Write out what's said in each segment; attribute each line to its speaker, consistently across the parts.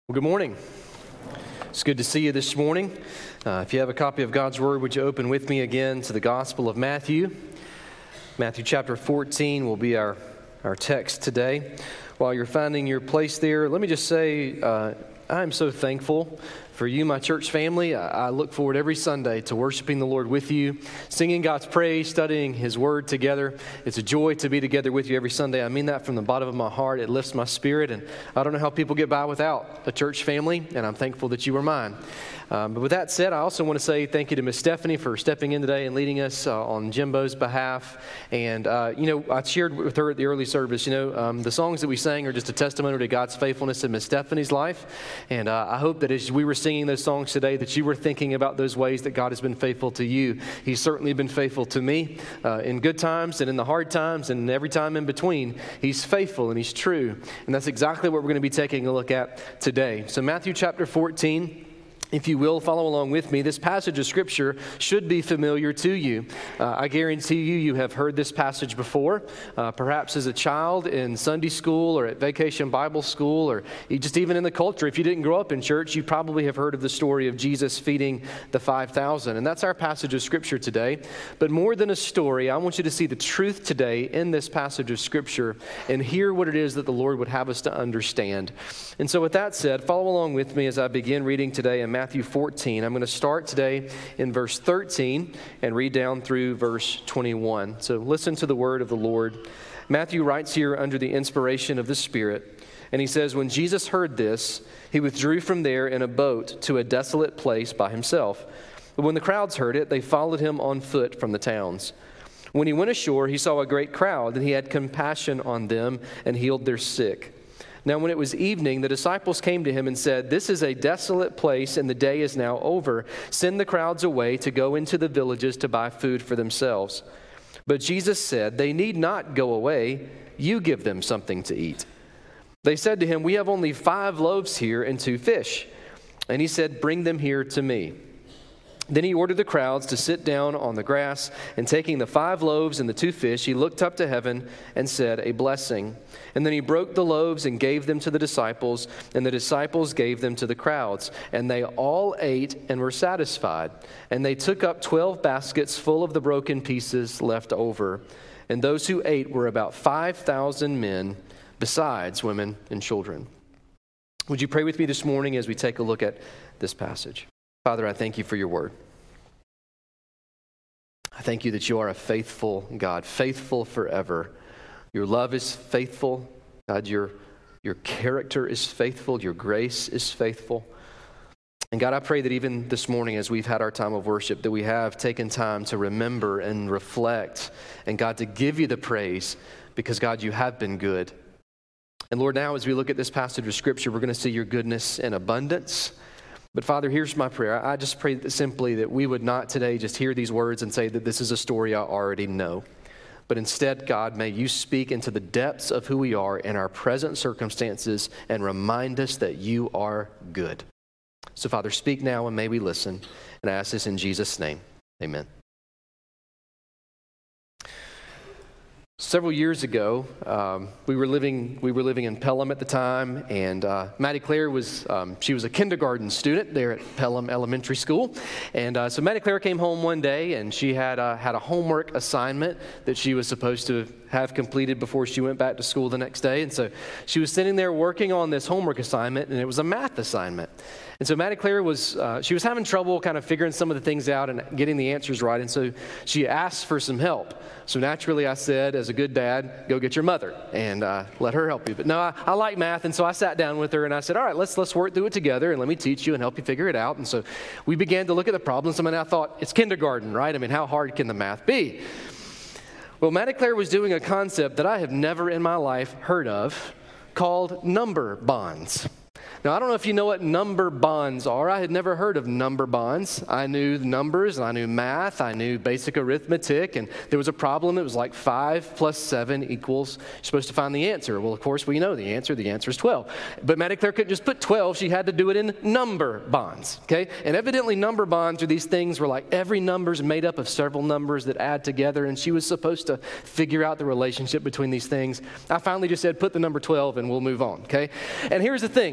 Speaker 1: Well, good morning. It's good to see you this morning. If you have a copy of God's Word, would you open with me again to the Gospel of Matthew? Matthew chapter 14 will be our text today. While you're finding your place there, let me just say I'm so thankful for you, my church family. I look forward every Sunday to worshiping the Lord with you, singing God's praise, studying His Word together. It's a joy to be together with you every Sunday. I mean that from the bottom of my heart. It lifts my spirit, and I don't know how people get by without a church family, and I'm thankful that you are mine. But with that said, I also want to say thank you to Miss Stephanie for stepping in today and leading us on Jimbo's behalf. And, I shared with her at the early service, the songs that we sang are just a testimony to God's faithfulness in Miss Stephanie's life. And I hope that as we were singing those songs today, that you were thinking about those ways that God has been faithful to you. He's certainly been faithful to me in good times and in the hard times and every time in between. He's faithful and He's true. And that's exactly what we're going to be taking a look at today. So Matthew chapter 14. If you will, follow along with me. This passage of Scripture should be familiar to you. I guarantee you have heard this passage before, perhaps as a child in Sunday school or at Vacation Bible School, or just even in the culture. If you didn't grow up in church, you probably have heard of the story of Jesus feeding the 5,000. And that's our passage of Scripture today. But more than a story, I want you to see the truth today in this passage of Scripture and hear what it is that the Lord would have us to understand. And so with that said, follow along with me as I begin reading today in Matthew 14. I'm going to start today in verse 13 and read down through verse 21. So listen to the word of the Lord. Matthew writes here under the inspiration of the Spirit, and he says, "When Jesus heard this, he withdrew from there in a boat to a desolate place by himself. But when the crowds heard it, they followed him on foot from the towns. When he went ashore, he saw a great crowd, and he had compassion on them and healed their sick. Now, when it was evening, the disciples came to him and said, 'This is a desolate place, and the day is now over. Send the crowds away to go into the villages to buy food for themselves.' But Jesus said, 'They need not go away. You give them something to eat.' They said to him, 'We have only 5 loaves here and 2 fish.' And he said, 'Bring them here to me.' Then he ordered the crowds to sit down on the grass, and taking the 5 loaves and the 2 fish, he looked up to heaven and said a blessing. And then he broke the loaves and gave them to the disciples, and the disciples gave them to the crowds. And they all ate and were satisfied. And they took up 12 baskets full of the broken pieces left over. And those who ate were about 5,000 men, besides women and children." Would you pray with me this morning as we take a look at this passage? Father, I thank you for your word. I thank you that you are a faithful God, faithful forever. Your love is faithful. God, your character is faithful. Your grace is faithful. And God, I pray that even this morning as we've had our time of worship, that we have taken time to remember and reflect, and God, to give you the praise, because God, you have been good. And Lord, now as we look at this passage of Scripture, we're going to see your goodness in abundance. But Father, here's my prayer. I just pray simply that we would not today just hear these words and say that this is a story I already know. But instead, God, may you speak into the depths of who we are in our present circumstances and remind us that you are good. So Father, speak now and may we listen. And I ask this in Jesus' name. Amen. Several years ago, we were living in Pelham at the time, and Maddie Claire was a kindergarten student there at Pelham Elementary School, and so Maddie Claire came home one day, and she had a homework assignment that she was supposed to have completed before she went back to school the next day, and so she was sitting there working on this homework assignment, and it was a math assignment. And so Maddie Claire was having trouble kind of figuring some of the things out and getting the answers right, and so she asked for some help. So naturally I said, as a good dad, go get your mother and let her help you. But no, I like math, and so I sat down with her and I said, all right, let's work through it together, and let me teach you and help you figure it out. And so we began to look at the problems. I thought, it's kindergarten, right? How hard can the math be? Well, Maddie Claire was doing a concept that I have never in my life heard of called number bonds. Now, I don't know if you know what number bonds are. I had never heard of number bonds. I knew numbers, and I knew math, I knew basic arithmetic, and there was a problem. It was like 5 plus 7 equals, you're supposed to find the answer. Well, of course, we know the answer. The answer is 12. But Maddie Claire couldn't just put 12. She had to do it in number bonds, okay? And evidently, number bonds are these things where like every number is made up of several numbers that add together, and she was supposed to figure out the relationship between these things. I finally just said, put the number 12, and we'll move on, okay? And here's the thing. If you've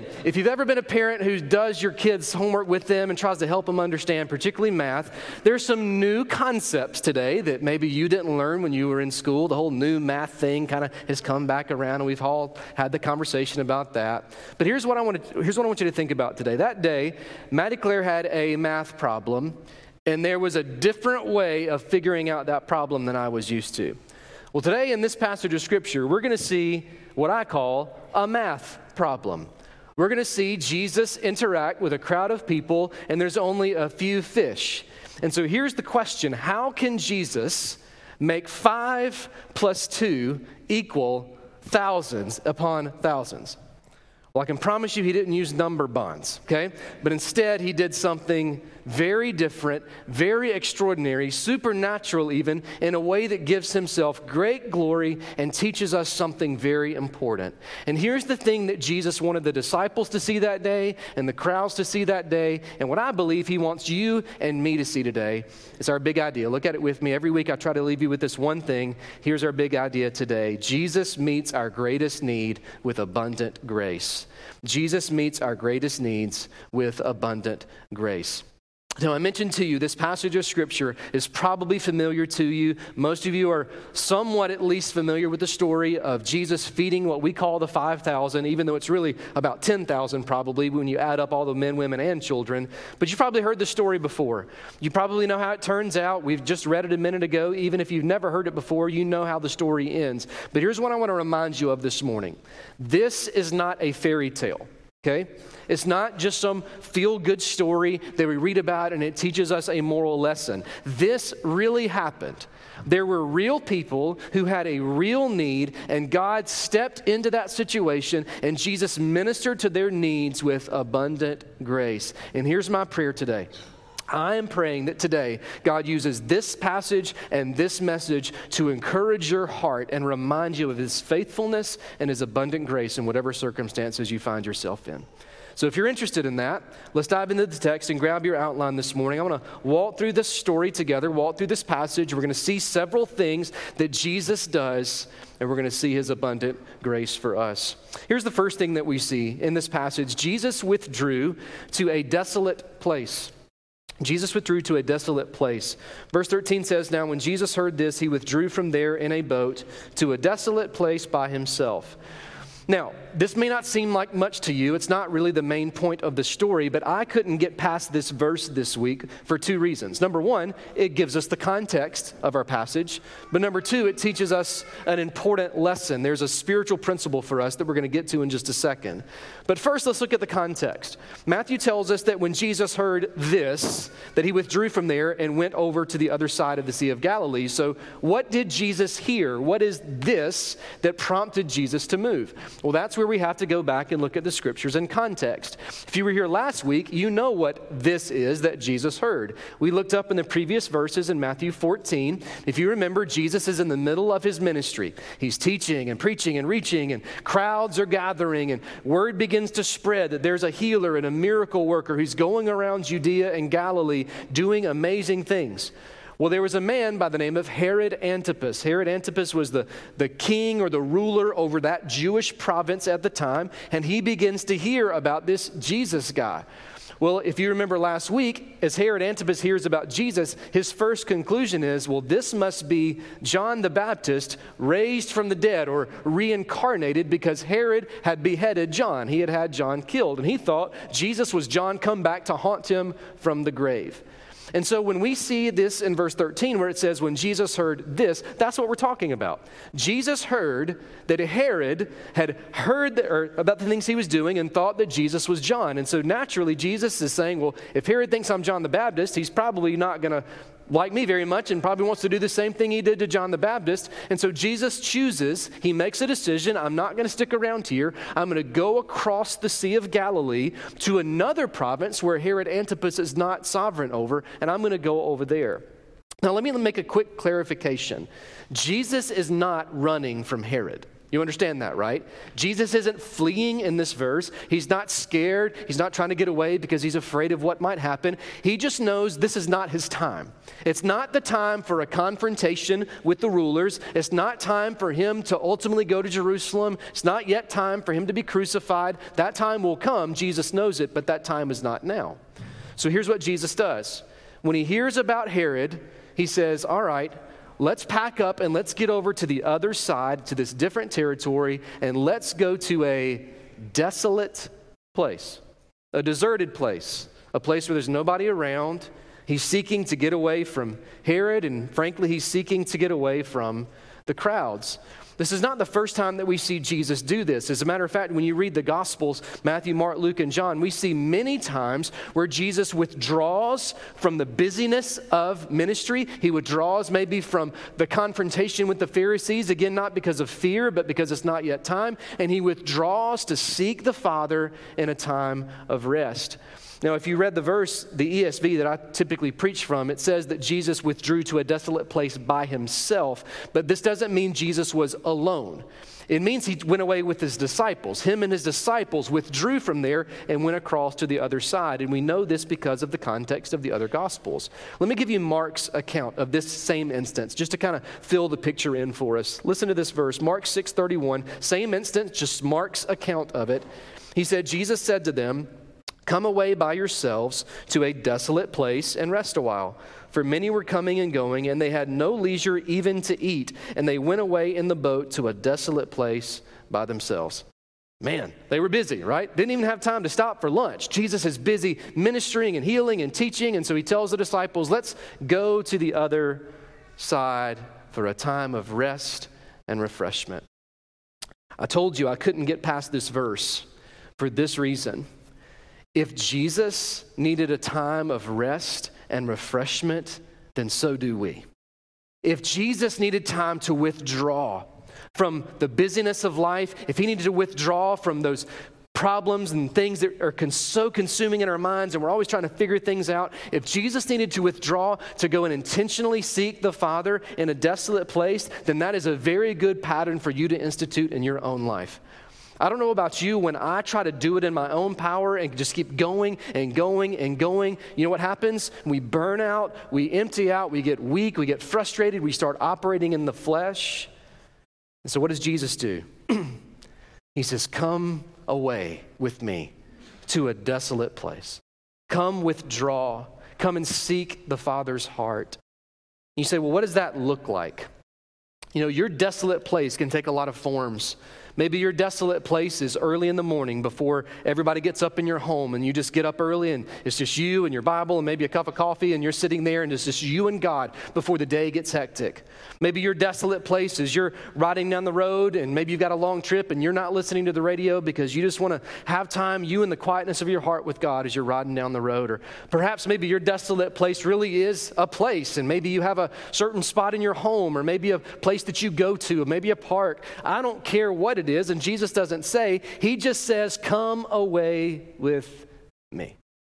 Speaker 1: you've ever been a parent who does your kids' homework with them and tries to help them understand, particularly math, there's some new concepts today that maybe you didn't learn when you were in school. The whole new math thing kind of has come back around, and we've all had the conversation about that. But here's what I want you to think about today. That day, Maddie Claire had a math problem, and there was a different way of figuring out that problem than I was used to. Well, today in this passage of Scripture, we're going to see what I call a math problem. We're going to see Jesus interact with a crowd of people, and there's only a few fish. And so here's the question: how can Jesus make 5 plus 2 equal thousands upon thousands? Well, I can promise you he didn't use number bonds, okay? But instead, he did something very different, very extraordinary, supernatural even, in a way that gives himself great glory and teaches us something very important. And here's the thing that Jesus wanted the disciples to see that day and the crowds to see that day, and what I believe he wants you and me to see today. It's our big idea. Look at it with me. Every week I try to leave you with this one thing. Here's our big idea today. Jesus meets our greatest need with abundant grace. Jesus meets our greatest needs with abundant grace. Now, I mentioned to you, this passage of Scripture is probably familiar to you. Most of you are somewhat at least familiar with the story of Jesus feeding what we call the 5,000, even though it's really about 10,000 probably when you add up all the men, women, and children. But you've probably heard the story before. You probably know how it turns out. We've just read it a minute ago. Even if you've never heard it before, you know how the story ends. But here's what I want to remind you of this morning. This is not a fairy tale. Okay? It's not just some feel-good story that we read about and it teaches us a moral lesson. This really happened. There were real people who had a real need, and God stepped into that situation, and Jesus ministered to their needs with abundant grace. And here's my prayer today. I am praying that today God uses this passage and this message to encourage your heart and remind you of his faithfulness and his abundant grace in whatever circumstances you find yourself in. So if you're interested in that, let's dive into the text and grab your outline this morning. I want to walk through this story together, walk through this passage. We're going to see several things that Jesus does, and we're going to see his abundant grace for us. Here's the first thing that we see in this passage. Jesus withdrew to a desolate place. Jesus withdrew to a desolate place. Verse 13 says, "Now when Jesus heard this, he withdrew from there in a boat to a desolate place by himself." Now, this may not seem like much to you. It's not really the main point of the story, but I couldn't get past this verse this week for two reasons. Number one, it gives us the context of our passage. But number two, it teaches us an important lesson. There's a spiritual principle for us that we're going to get to in just a second. But first, let's look at the context. Matthew tells us that when Jesus heard this, that he withdrew from there and went over to the other side of the Sea of Galilee. So what did Jesus hear? What is this that prompted Jesus to move? Well, that's where we have to go back and look at the scriptures in context. If you were here last week, you know what this is that Jesus heard. We looked up in the previous verses in Matthew 14. If you remember, Jesus is in the middle of his ministry. He's teaching and preaching and reaching, and crowds are gathering, and word begins to spread that there's a healer and a miracle worker who's going around Judea and Galilee doing amazing things. Well, there was a man by the name of Herod Antipas. Herod Antipas was the king or the ruler over that Jewish province at the time, and he begins to hear about this Jesus guy. Well, if you remember last week, as Herod Antipas hears about Jesus, his first conclusion is, well, this must be John the Baptist raised from the dead or reincarnated, because Herod had beheaded John. He had had John killed, and he thought Jesus was John come back to haunt him from the grave. And so when we see this in verse 13 where it says, when Jesus heard this, that's what we're talking about. Jesus heard that Herod had heard about the things he was doing and thought that Jesus was John. And so naturally Jesus is saying, well, if Herod thinks I'm John the Baptist, he's probably not going to like me very much and probably wants to do the same thing he did to John the Baptist. And so Jesus chooses, he makes a decision, I'm not going to stick around here. I'm going to go across the Sea of Galilee to another province where Herod Antipas is not sovereign over, and I'm going to go over there. Now let me make a quick clarification. Jesus is not running from Herod. You understand that, right? Jesus isn't fleeing in this verse. He's not scared. He's not trying to get away because he's afraid of what might happen. He just knows this is not his time. It's not the time for a confrontation with the rulers. It's not time for him to ultimately go to Jerusalem. It's not yet time for him to be crucified. That time will come. Jesus knows it, but that time is not now. So here's what Jesus does. When he hears about Herod, he says, all right, let's pack up and let's get over to the other side, to this different territory, and let's go to a desolate place, a deserted place, a place where there's nobody around. He's seeking to get away from Herod, and frankly, he's seeking to get away from the crowds. This is not the first time that we see Jesus do this. As a matter of fact, when you read the Gospels, Matthew, Mark, Luke, and John, we see many times where Jesus withdraws from the busyness of ministry. He withdraws maybe from the confrontation with the Pharisees, again, not because of fear, but because it's not yet time. And he withdraws to seek the Father in a time of rest. Now, if you read the verse, the ESV that I typically preach from, it says that Jesus withdrew to a desolate place by himself, but this doesn't mean Jesus was alone. It means he went away with his disciples. Him and his disciples withdrew from there and went across to the other side, and we know this because of the context of the other Gospels. Let me give you Mark's account of this same instance, just to kind of fill the picture in for us. Listen to this verse, Mark 6:31, same instance, just Mark's account of it. He said, Jesus said to them, "Come away by yourselves to a desolate place and rest a while. For many were coming and going, and they had no leisure even to eat. And they went away in the boat to a desolate place by themselves." Man, they were busy, right? Didn't even have time to stop for lunch. Jesus is busy ministering and healing and teaching. And so he tells the disciples, let's go to the other side for a time of rest and refreshment. I told you I couldn't get past this verse for this reason. If Jesus needed a time of rest and refreshment, then so do we. If Jesus needed time to withdraw from the busyness of life, if he needed to withdraw from those problems and things that are so consuming in our minds and we're always trying to figure things out, if Jesus needed to withdraw to go and intentionally seek the Father in a desolate place, then that is a very good pattern for you to institute in your own life. I don't know about you, when I try to do it in my own power and just keep going and going and going, you know what happens? We burn out, we empty out, we get weak, we get frustrated, we start operating in the flesh. And so what does Jesus do? He says, come away with me to a desolate place. Come withdraw. Come and seek the Father's heart. You say, well, what does that look like? You know, your desolate place can take a lot of forms. Maybe your desolate place is early in the morning before everybody gets up in your home, and you just get up early and it's just you and your Bible and maybe a cup of coffee, and you're sitting there and it's just you and God before the day gets hectic. Maybe your desolate place is you're riding down the road and maybe you've got a long trip and you're not listening to the radio because you just want to have time, you and the quietness of your heart with God as you're riding down the road. Or perhaps maybe your desolate place really is a place, and maybe you have a certain spot in your home, or maybe a place that you go to, or maybe a park. I don't care what it is, and Jesus doesn't say, he just says, come away with me.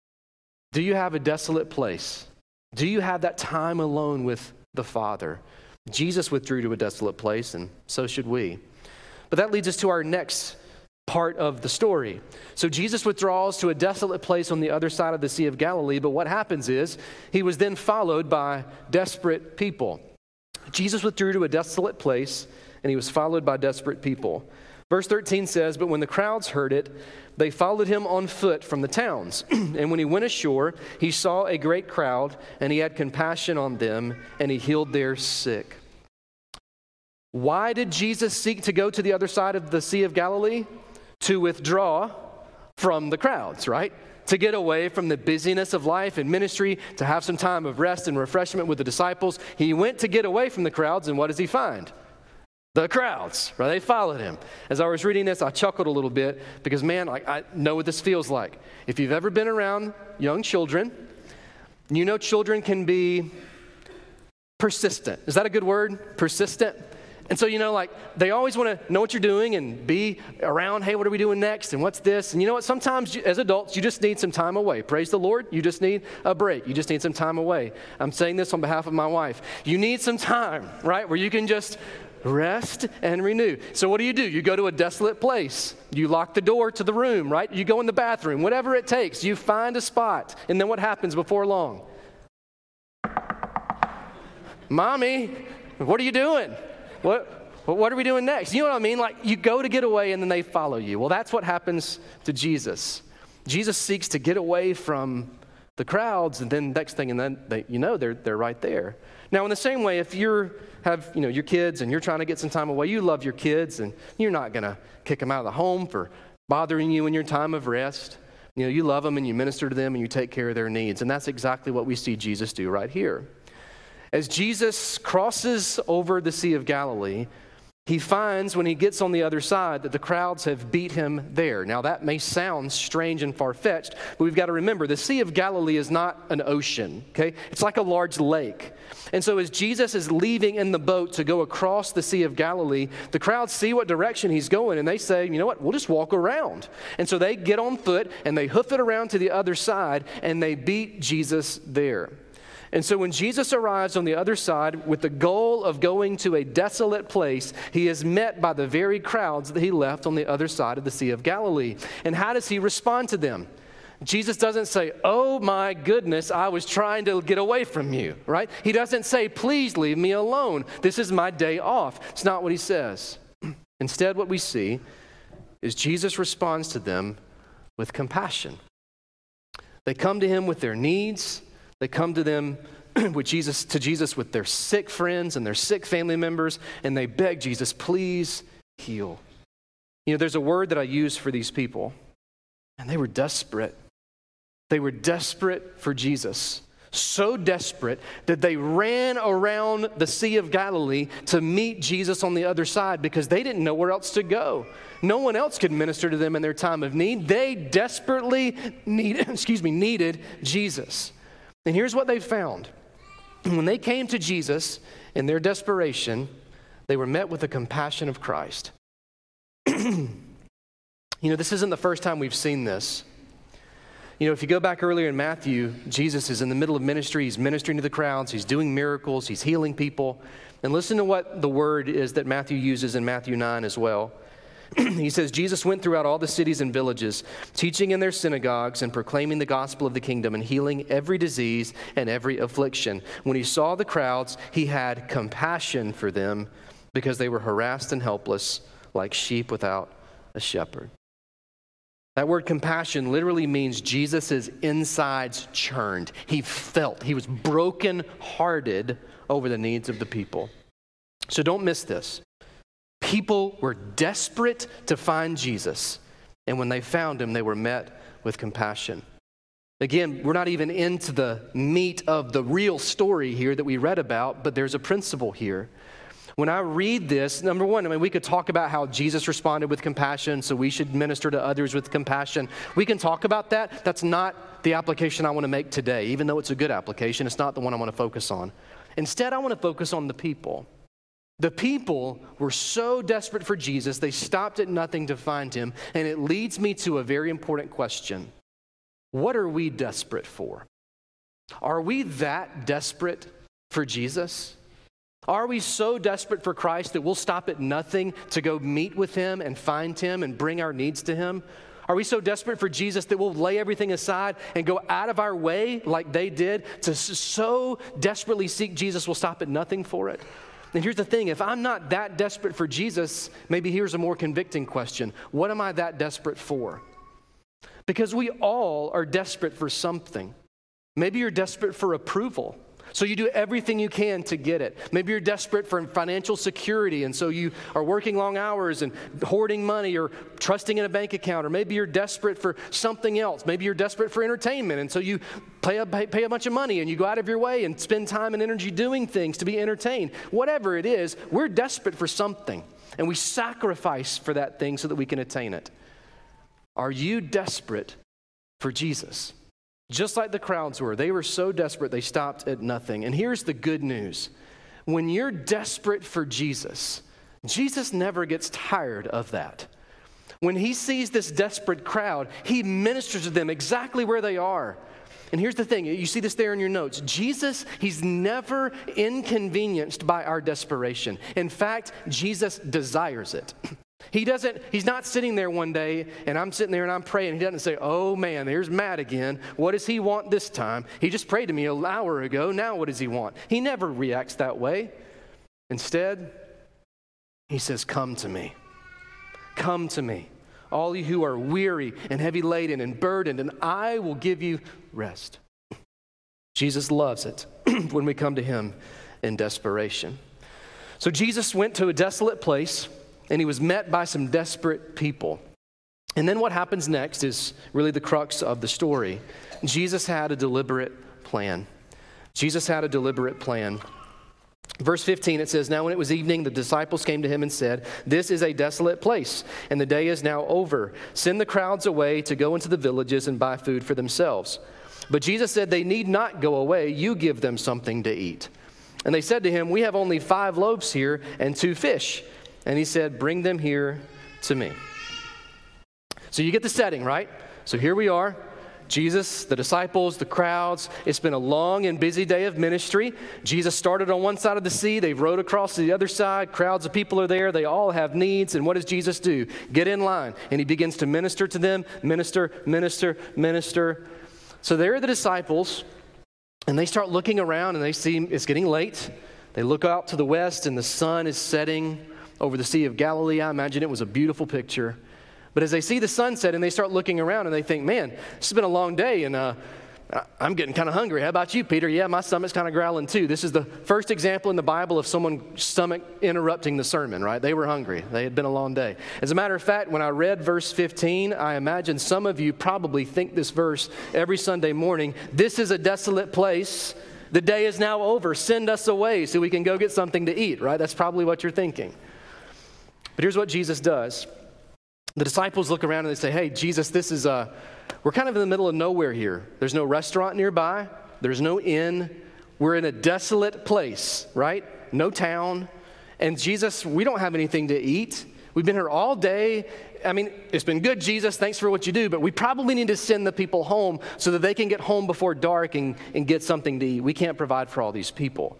Speaker 1: Do you have a desolate place? Do you have that time alone with the Father? Jesus withdrew to a desolate place, and so should we. But that leads us to our next part of the story. So Jesus withdraws to a desolate place on the other side of the Sea of Galilee, but what happens is he was then followed by desperate people. Jesus withdrew to a desolate place, and he was followed by desperate people. Verse 13 says, but when the crowds heard it, they followed him on foot from the towns. And when he went ashore, he saw a great crowd, and he had compassion on them, and he healed their sick. Why did Jesus seek to go to the other side of the Sea of Galilee? To withdraw from the crowds, right? To get away from the busyness of life and ministry, to have some time of rest and refreshment with the disciples. He went to get away from the crowds, and what does he find? The crowds, right? They followed him. As I was reading this, I chuckled a little bit because, man, I know what this feels like. If you've ever been around young children, you know children can be persistent. Is that a good word? Persistent? And so, you know, like, they always want to know what you're doing and be around, hey, what are we doing next? And what's this? And you know what? Sometimes as adults, you just need some time away. Praise the Lord. You just need a break. You just need some time away. I'm saying this on behalf of my wife. You need some time, right, where you can just Rest and renew. So what do? You go to a desolate place. You lock the door to the room, right? You go in the bathroom, whatever it takes. You find a spot. And then what happens before long? Mommy, what are you doing? What are we doing next? You know what I mean? Like, you go to get away and then they follow you. Well, that's what happens to Jesus. Jesus seeks to get away from the crowds, and then next thing, and then they're right there. Now, in the same way, if you have your kids and you're trying to get some time away, you love your kids, and you're not going to kick them out of the home for bothering you in your time of rest. You love them and you minister to them and you take care of their needs, and that's exactly what we see Jesus do right here. As Jesus crosses over the Sea of Galilee, he finds when he gets on the other side that the crowds have beat him there. Now, that may sound strange and far-fetched, but we've got to remember the Sea of Galilee is not an ocean, okay? It's like a large lake. And so as Jesus is leaving in the boat to go across the Sea of Galilee, the crowds see what direction he's going, and they say, you know what, we'll just walk around. And so they get on foot, and they hoof it around to the other side, and they beat Jesus there. And so when Jesus arrives on the other side with the goal of going to a desolate place, he is met by the very crowds that he left on the other side of the Sea of Galilee. And how does he respond to them? Jesus doesn't say, oh my goodness, I was trying to get away from you, right? He doesn't say, please leave me alone. This is my day off. It's not what he says. Instead, what we see is Jesus responds to them with compassion. They come to him with their needs. They come to them with Jesus with their sick friends and their sick family members, and they beg Jesus, please heal. There's a word that I use for these people, and they were desperate. They were desperate for Jesus. So desperate that they ran around the Sea of Galilee to meet Jesus on the other side because they didn't know where else to go. No one else could minister to them in their time of need. They desperately needed Jesus. And here's what they found. When they came to Jesus in their desperation, they were met with the compassion of Christ. This isn't the first time we've seen this. If you go back earlier in Matthew, Jesus is in the middle of ministry. He's ministering to the crowds. He's doing miracles. He's healing people. And listen to what the word is that Matthew uses in Matthew 9 as well. He says, Jesus went throughout all the cities and villages, teaching in their synagogues and proclaiming the gospel of the kingdom and healing every disease and every affliction. When he saw the crowds, he had compassion for them because they were harassed and helpless like sheep without a shepherd. That word compassion literally means Jesus' insides churned. He was broken-hearted over the needs of the people. So don't miss this. People were desperate to find Jesus, and when they found him, they were met with compassion. Again, we're not even into the meat of the real story here that we read about, but there's a principle here. When I read this, number one, we could talk about how Jesus responded with compassion, so we should minister to others with compassion. We can talk about that. That's not the application I want to make today. Even though it's a good application, it's not the one I want to focus on. Instead, I want to focus on the people. The people were so desperate for Jesus, they stopped at nothing to find him, and it leads me to a very important question. What are we desperate for? Are we that desperate for Jesus? Are we so desperate for Christ that we'll stop at nothing to go meet with him and find him and bring our needs to him? Are we so desperate for Jesus that we'll lay everything aside and go out of our way like they did to so desperately seek Jesus we'll stop at nothing for it? And here's the thing, if I'm not that desperate for Jesus, maybe here's a more convicting question. What am I that desperate for? Because we all are desperate for something. Maybe you're desperate for approval, so you do everything you can to get it. Maybe you're desperate for financial security, and so you are working long hours and hoarding money or trusting in a bank account. Or maybe you're desperate for something else. Maybe you're desperate for entertainment, and so you pay a bunch of money and you go out of your way and spend time and energy doing things to be entertained. Whatever it is, we're desperate for something, and we sacrifice for that thing so that we can attain it. Are you desperate for Jesus? Just like the crowds were. They were so desperate they stopped at nothing. And here's the good news. When you're desperate for Jesus, Jesus never gets tired of that. When he sees this desperate crowd, he ministers to them exactly where they are. And here's the thing, you see this there in your notes. Jesus, he's never inconvenienced by our desperation. In fact, Jesus desires it. He's not sitting there one day and I'm sitting there and I'm praying. He doesn't say, oh man, there's Matt again. What does he want this time? He just prayed to me an hour ago. Now what does he want? He never reacts that way. Instead, he says, come to me. Come to me, all you who are weary and heavy laden and burdened, and I will give you rest. Jesus loves it when we come to him in desperation. So Jesus went to a desolate place, and he was met by some desperate people. And then what happens next is really the crux of the story. Jesus had a deliberate plan. Jesus had a deliberate plan. Verse 15, it says, now when it was evening, the disciples came to him and said, this is a desolate place, and the day is now over. Send the crowds away to go into the villages and buy food for themselves. But Jesus said, they need not go away. You give them something to eat. And they said to him, we have only 5 loaves here and 2 fish. And he said, bring them here to me. So you get the setting, right? So here we are. Jesus, the disciples, the crowds. It's been a long and busy day of ministry. Jesus started on one side of the sea. They rowed across to the other side. Crowds of people are there. They all have needs. And what does Jesus do? Get in line. And he begins to minister to them. Minister, minister, minister. So there are the disciples. And they start looking around and they see it's getting late. They look out to the west and the sun is setting over the Sea of Galilee. I imagine it was a beautiful picture. But as they see the sunset and they start looking around and they think, man, this has been a long day and I'm getting kind of hungry. How about you, Peter? Yeah, my stomach's kind of growling too. This is the first example in the Bible of someone's stomach interrupting the sermon, right? They were hungry. They had been a long day. As a matter of fact, when I read verse 15, I imagine some of you probably think this verse every Sunday morning. This is a desolate place. The day is now over. Send us away so we can go get something to eat, right? That's probably what you're thinking. But here's what Jesus does. The disciples look around and they say, hey, Jesus, we're kind of in the middle of nowhere here. There's no restaurant nearby. There's no inn. We're in a desolate place, right? No town. And Jesus, we don't have anything to eat. We've been here all day. I mean, it's been good, Jesus. Thanks for what you do. But we probably need to send the people home so that they can get home before dark and get something to eat. We can't provide for all these people.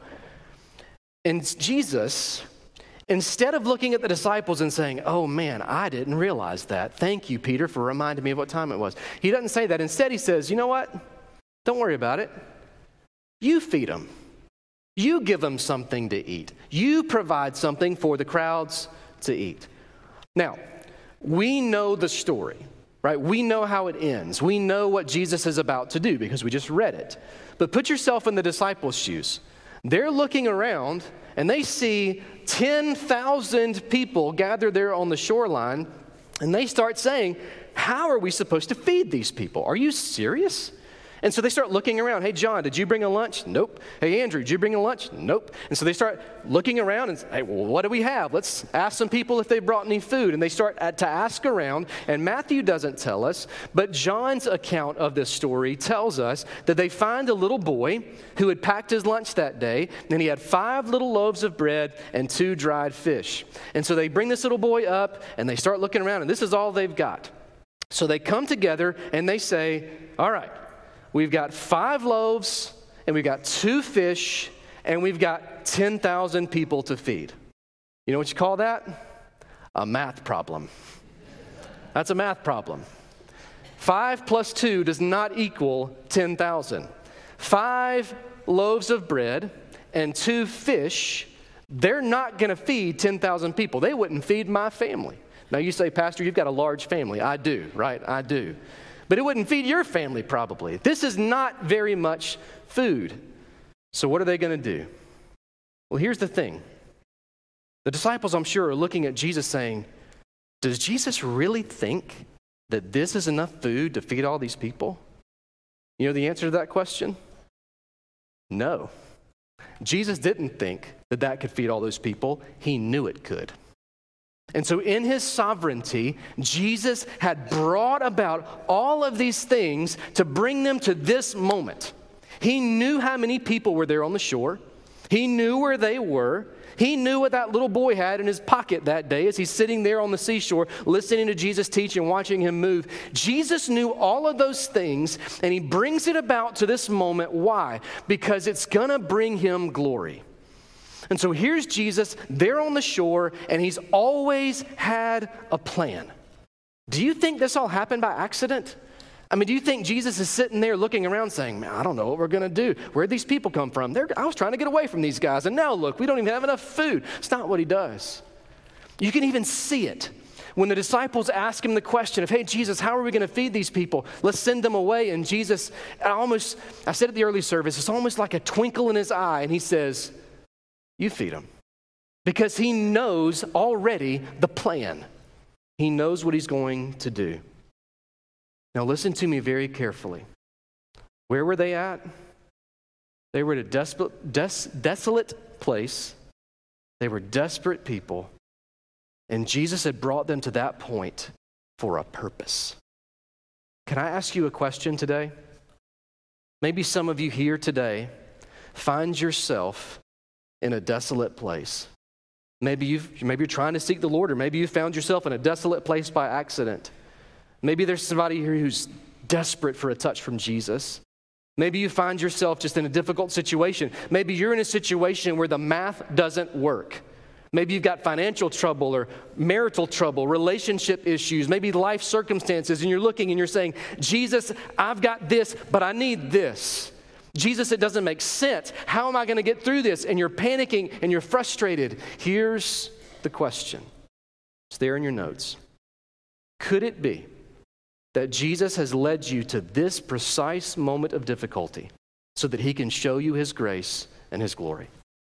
Speaker 1: And Jesus, instead of looking at the disciples and saying, oh man, I didn't realize that. Thank you, Peter, for reminding me of what time it was. He doesn't say that. Instead, he says, you know what? Don't worry about it. You feed them. You give them something to eat. You provide something for the crowds to eat. Now, we know the story, right? We know how it ends. We know what Jesus is about to do because we just read it. But put yourself in the disciples' shoes. They're looking around and they see 10,000 people gathered there on the shoreline, and they start saying, how are we supposed to feed these people? Are you serious? And so they start looking around. Hey, John, did you bring a lunch? Nope. Hey, Andrew, did you bring a lunch? Nope. And so they start looking around and say, hey, well, what do we have? Let's ask some people if they brought any food. And they start to ask around. And Matthew doesn't tell us, but John's account of this story tells us that they find a little boy who had packed his lunch that day, and he had 5 little loaves of bread and 2 dried fish. And so they bring this little boy up, and they start looking around, and this is all they've got. So they come together, and they say, all right, we've got 5 loaves, and we've got 2 fish, and we've got 10,000 people to feed. You know what you call that? A math problem. That's a math problem. 5 plus 2 does not equal 10,000. 5 loaves of bread and 2 fish, they're not going to feed 10,000 people. They wouldn't feed my family. Now you say, Pastor, you've got a large family. I do, right? I do. But it wouldn't feed your family probably. This is not very much food. So what are they going to do? Well, here's the thing. The disciples, I'm sure, are looking at Jesus saying, does Jesus really think that this is enough food to feed all these people? You know the answer to that question? No. Jesus didn't think that that could feed all those people. He knew it could. And so in his sovereignty, Jesus had brought about all of these things to bring them to this moment. He knew how many people were there on the shore. He knew where they were. He knew what that little boy had in his pocket that day as he's sitting there on the seashore listening to Jesus teach and watching him move. Jesus knew all of those things, and he brings it about to this moment. Why? Because it's going to bring him glory. And so here's Jesus there on the shore, and he's always had a plan. Do you think this all happened by accident? I mean, do you think Jesus is sitting there looking around saying, man, I don't know what we're going to do. Where'd these people come from? I was trying to get away from these guys, and now look, we don't even have enough food. It's not what he does. You can even see it. When the disciples ask him the question of, hey, Jesus, how are we going to feed these people? Let's send them away. And Jesus, I said at the early service, it's almost like a twinkle in his eye, and he says, you feed them. Because he knows already the plan. He knows what he's going to do. Now listen to me very carefully. Where were they at? They were at a desolate place. They were desperate people. And Jesus had brought them to that point for a purpose. Can I ask you a question today? Maybe some of you here today find yourself in a desolate place. Maybe you're trying to seek the Lord, or maybe you found yourself in a desolate place by accident. Maybe there's somebody here who's desperate for a touch from Jesus. Maybe you find yourself just in a difficult situation. Maybe you're in a situation where the math doesn't work. Maybe you've got financial trouble or marital trouble, relationship issues, maybe life circumstances, and you're looking and you're saying, Jesus, I've got this, but I need this. Jesus, it doesn't make sense. How am I going to get through this? And you're panicking and you're frustrated. Here's the question. It's there in your notes. Could it be that Jesus has led you to this precise moment of difficulty so that he can show you his grace and his glory?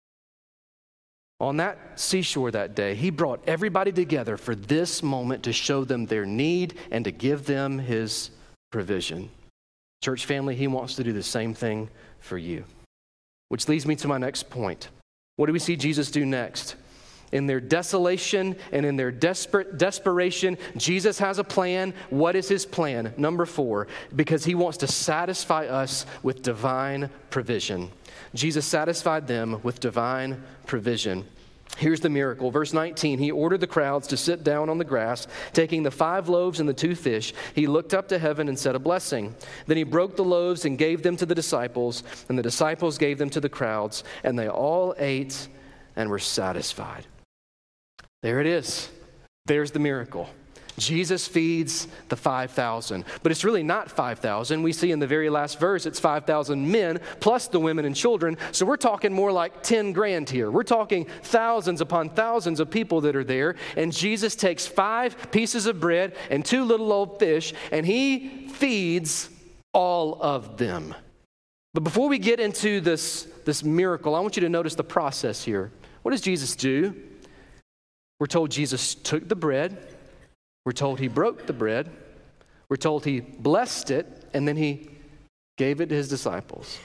Speaker 1: On that seashore that day, he brought everybody together for this moment to show them their need and to give them his provision. Church family, he wants to do the same thing for you. Which leads me to my next point. What do we see Jesus do next? In their desolation and in their desperation, Jesus has a plan. What is his plan? Number 4, because he wants to satisfy us with divine provision. Jesus satisfied them with divine provision. Here's the miracle. Verse 19, he ordered the crowds to sit down on the grass. Taking the 5 loaves and the 2 fish, he looked up to heaven and said a blessing. Then he broke the loaves and gave them to the disciples, and the disciples gave them to the crowds, and they all ate and were satisfied. There it is. There's the miracle. Jesus feeds the 5,000. But it's really not 5,000. We see in the very last verse, it's 5,000 men plus the women and children. So we're talking more like 10 grand here. We're talking thousands upon thousands of people that are there. And Jesus takes 5 pieces of bread and 2 little old fish, and he feeds all of them. But before we get into this miracle, I want you to notice the process here. What does Jesus do? We're told Jesus took the bread. We're told he broke the bread. We're told he blessed it, and then he gave it to his disciples.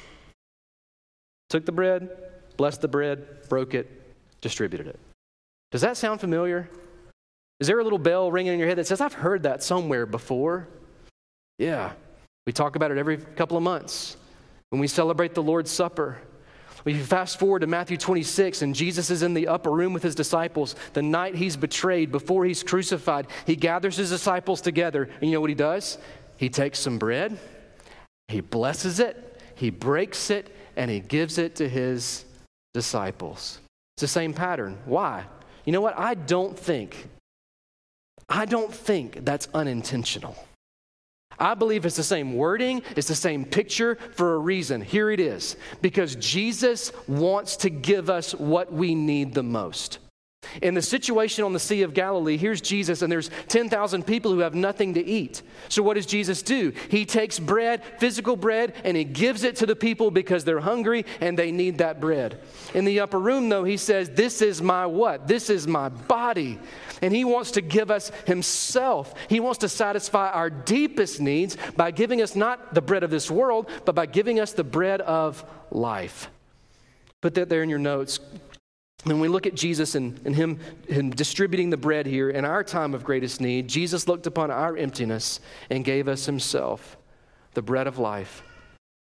Speaker 1: Took the bread, blessed the bread, broke it, distributed it. Does that sound familiar? Is there a little bell ringing in your head that says, I've heard that somewhere before? Yeah, we talk about it every couple of months when we celebrate the Lord's Supper. When you fast forward to Matthew 26, and Jesus is in the upper room with his disciples the night he's betrayed, before he's crucified. He gathers his disciples together, and you know what he does? He takes some bread, he blesses it, he breaks it, and he gives it to his disciples. It's the same pattern. Why? You know what? I don't think that's unintentional. I believe it's the same wording, it's the same picture for a reason. Here it is. Because Jesus wants to give us what we need the most. In the situation on the Sea of Galilee, here's Jesus, and there's 10,000 people who have nothing to eat. So what does Jesus do? He takes bread, physical bread, and he gives it to the people because they're hungry and they need that bread. In the upper room, though, he says, this is my what? This is my body. And he wants to give us himself. He wants to satisfy our deepest needs by giving us not the bread of this world, but by giving us the bread of life. Put that there in your notes. When we look at Jesus and him distributing the bread here in our time of greatest need, Jesus looked upon our emptiness and gave us himself, the bread of life.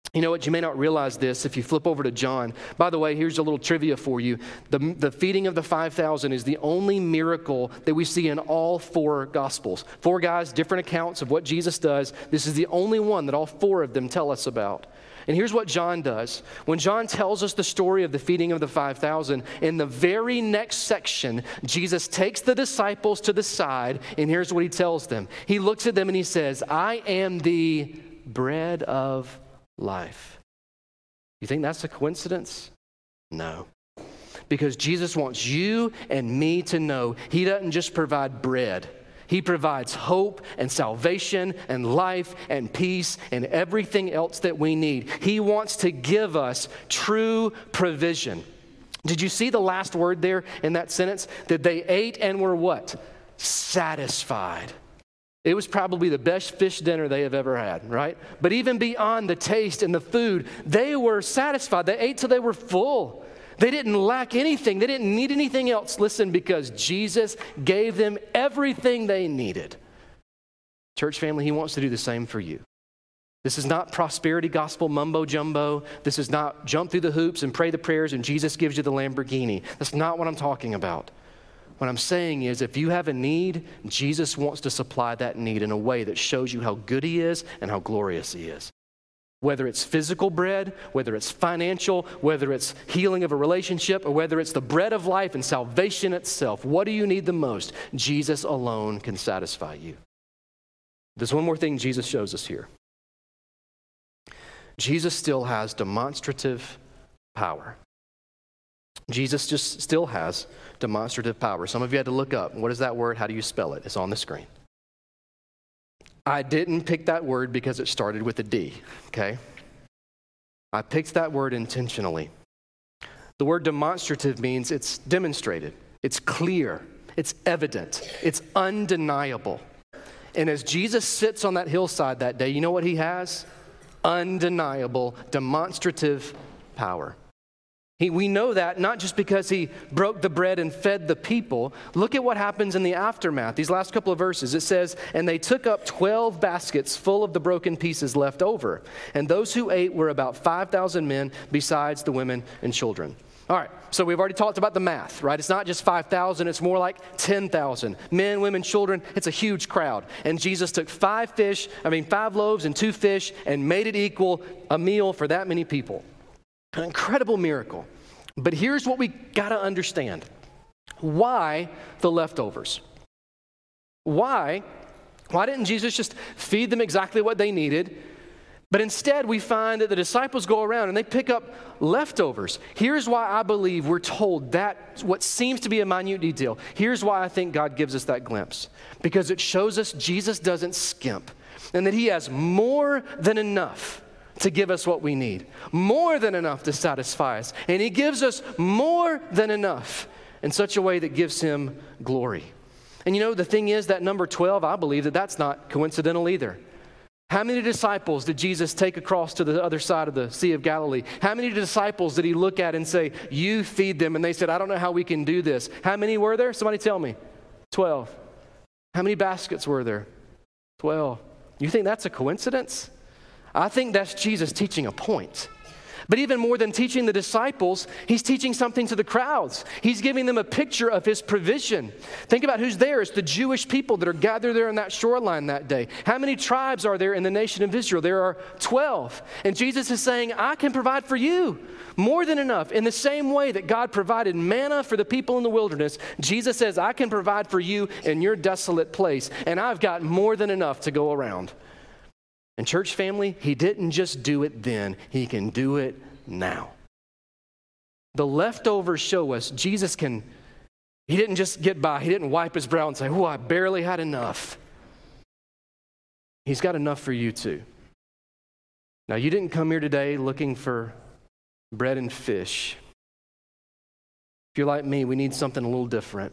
Speaker 1: You know what? You may not realize this if you flip over to John. By the way, here's a little trivia for you. The feeding of the 5,000 is the only miracle that we see in all four Gospels. Four guys, different accounts of what Jesus does. This is the only one that all four of them tell us about. And here's what John does. When John tells us the story of the feeding of the 5,000, in the very next section, Jesus takes the disciples to the side, and here's what he tells them. He looks at them and he says, I am the bread of life. You think that's a coincidence? No. Because Jesus wants you and me to know he doesn't just provide bread. He provides hope and salvation and life and peace and everything else that we need. He wants to give us true provision. Did you see the last word there in that sentence? That they ate and were what? Satisfied. It was probably the best fish dinner they have ever had, right? But even beyond the taste and the food, they were satisfied. They ate till they were full. They didn't lack anything. They didn't need anything else. Listen, because Jesus gave them everything they needed. Church family, he wants to do the same for you. This is not prosperity gospel mumbo jumbo. This is not jump through the hoops and pray the prayers and Jesus gives you the Lamborghini. That's not what I'm talking about. What I'm saying is if you have a need, Jesus wants to supply that need in a way that shows you how good he is and how glorious he is. Whether it's physical bread, whether it's financial, whether it's healing of a relationship, or whether it's the bread of life and salvation itself, what do you need the most? Jesus alone can satisfy you. There's one more thing Jesus shows us here. Jesus still has demonstrative power. Jesus just still has demonstrative power. Some of you had to look up. What is that word? How do you spell it? It's on the screen. I didn't pick that word because it started with a D, okay? I picked that word intentionally. The word demonstrative means it's demonstrated, it's clear, it's evident, it's undeniable. And as Jesus sits on that hillside that day, you know what he has? Undeniable, demonstrative power. We know that not just because he broke the bread and fed the people. Look at what happens in the aftermath. These last couple of verses, it says, and they took up 12 baskets full of the broken pieces left over. And those who ate were about 5,000 men besides the women and children. All right, so we've already talked about the math, right? It's not just 5,000, it's more like 10,000. Men, women, children, it's a huge crowd. And Jesus took 5 loaves and 2 fish and made it equal a meal for that many people. An incredible miracle. But here's what we got to understand. Why the leftovers? Why didn't Jesus just feed them exactly what they needed? But instead, we find that the disciples go around and they pick up leftovers. Here's why I believe we're told that what seems to be a minute detail. Here's why I think God gives us that glimpse. Because it shows us Jesus doesn't skimp and that he has more than enough to give us what we need, more than enough to satisfy us. And he gives us more than enough in such a way that gives him glory. And you know, the thing is that number 12, I believe that that's not coincidental either. How many disciples did Jesus take across to the other side of the Sea of Galilee? How many disciples did he look at and say, you feed them? And they said, I don't know how we can do this. How many were there? Somebody tell me. 12. How many baskets were there? 12. You think that's a coincidence? I think that's Jesus teaching a point. But even more than teaching the disciples, he's teaching something to the crowds. He's giving them a picture of his provision. Think about who's there. It's the Jewish people that are gathered there on that shoreline that day. How many tribes are there in the nation of Israel? There are 12. And Jesus is saying, I can provide for you more than enough. In the same way that God provided manna for the people in the wilderness, Jesus says, I can provide for you in your desolate place. And I've got more than enough to go around. And church family, he didn't just do it then, he can do it now. The leftovers show us he didn't just get by, he didn't wipe his brow and say, oh, I barely had enough. He's got enough for you too. Now, you didn't come here today looking for bread and fish. If you're like me, we need something a little different.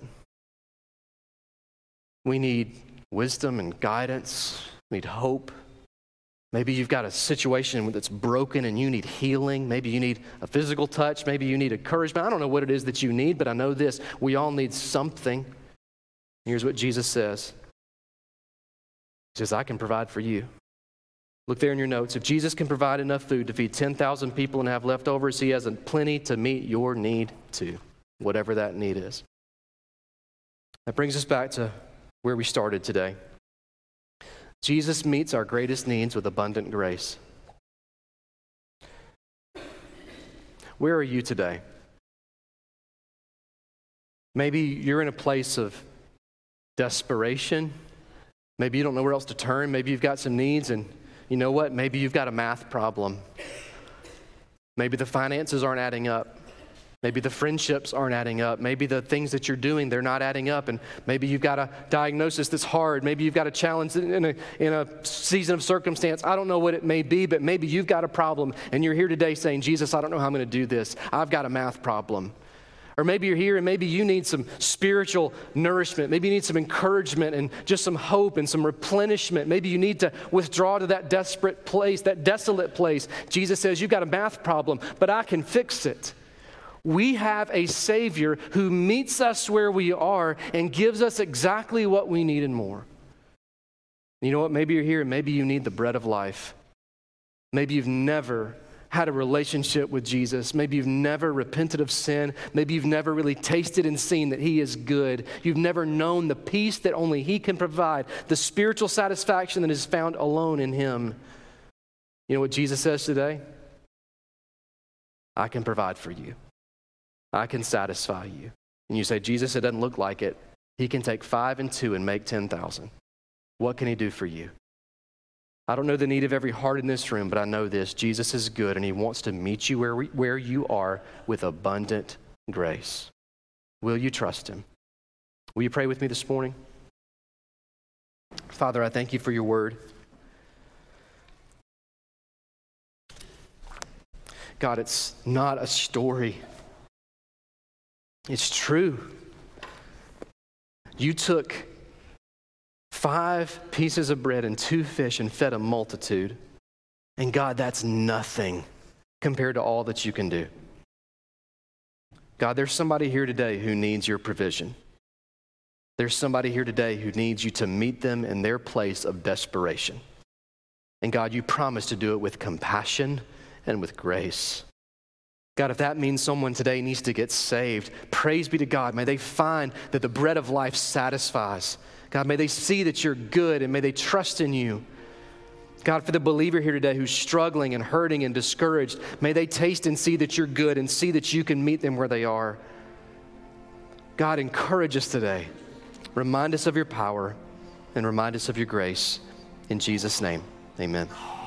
Speaker 1: We need wisdom and guidance, we need hope. Maybe you've got a situation that's broken and you need healing. Maybe you need a physical touch. Maybe you need encouragement. I don't know what it is that you need, but I know this. We all need something. Here's what Jesus says. He says, I can provide for you. Look there in your notes. If Jesus can provide enough food to feed 10,000 people and have leftovers, he has plenty to meet your need too, whatever that need is. That brings us back to where we started today. Jesus meets our greatest needs with abundant grace. Where are you today? Maybe you're in a place of desperation. Maybe you don't know where else to turn. Maybe you've got some needs, and you know what? Maybe you've got a math problem. Maybe the finances aren't adding up. Maybe the friendships aren't adding up. Maybe the things that you're doing, they're not adding up. And maybe you've got a diagnosis that's hard. Maybe you've got a challenge in a season of circumstance. I don't know what it may be, but maybe you've got a problem. And you're here today saying, Jesus, I don't know how I'm going to do this. I've got a math problem. Or maybe you're here and maybe you need some spiritual nourishment. Maybe you need some encouragement and just some hope and some replenishment. Maybe you need to withdraw to that desperate place, that desolate place. Jesus says, you've got a math problem, but I can fix it. We have a Savior who meets us where we are and gives us exactly what we need and more. You know what? Maybe you're here and maybe you need the bread of life. Maybe you've never had a relationship with Jesus. Maybe you've never repented of sin. Maybe you've never really tasted and seen that He is good. You've never known the peace that only He can provide, the spiritual satisfaction that is found alone in Him. You know what Jesus says today? I can provide for you. I can satisfy you. And you say, Jesus, it doesn't look like it. He can take 5 and 2 and make 10,000. What can He do for you? I don't know the need of every heart in this room, but I know this. Jesus is good, and He wants to meet you where you are with abundant grace. Will you trust Him? Will you pray with me this morning? Father, I thank You for Your word. God, it's not a story. It's true. You took 5 pieces of bread and 2 fish and fed a multitude. And God, that's nothing compared to all that You can do. God, there's somebody here today who needs Your provision. There's somebody here today who needs You to meet them in their place of desperation. And God, You promise to do it with compassion and with grace. God, if that means someone today needs to get saved, praise be to God. May they find that the bread of life satisfies. God, may they see that You're good and may they trust in You. God, for the believer here today who's struggling and hurting and discouraged, may they taste and see that You're good and see that You can meet them where they are. God, encourage us today. Remind us of Your power and remind us of Your grace. In Jesus' name, amen.